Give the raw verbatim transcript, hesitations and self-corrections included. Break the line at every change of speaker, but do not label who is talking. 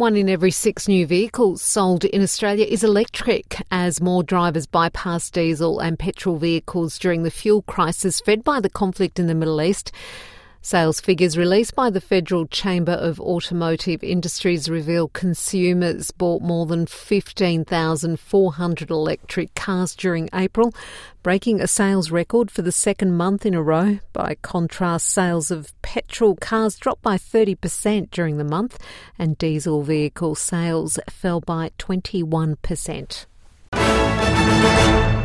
One in every six new vehicles sold in Australia is electric as more drivers bypass diesel and petrol vehicles during the fuel crisis fed by the conflict in the Middle East. Sales figures released by the Federal Chamber of Automotive Industries reveal consumers bought more than fifteen thousand four hundred electric cars during April, breaking a sales record for the second month in a row. By contrast, sales of petrol cars dropped by thirty percent during the month and diesel vehicle sales fell by twenty-one percent.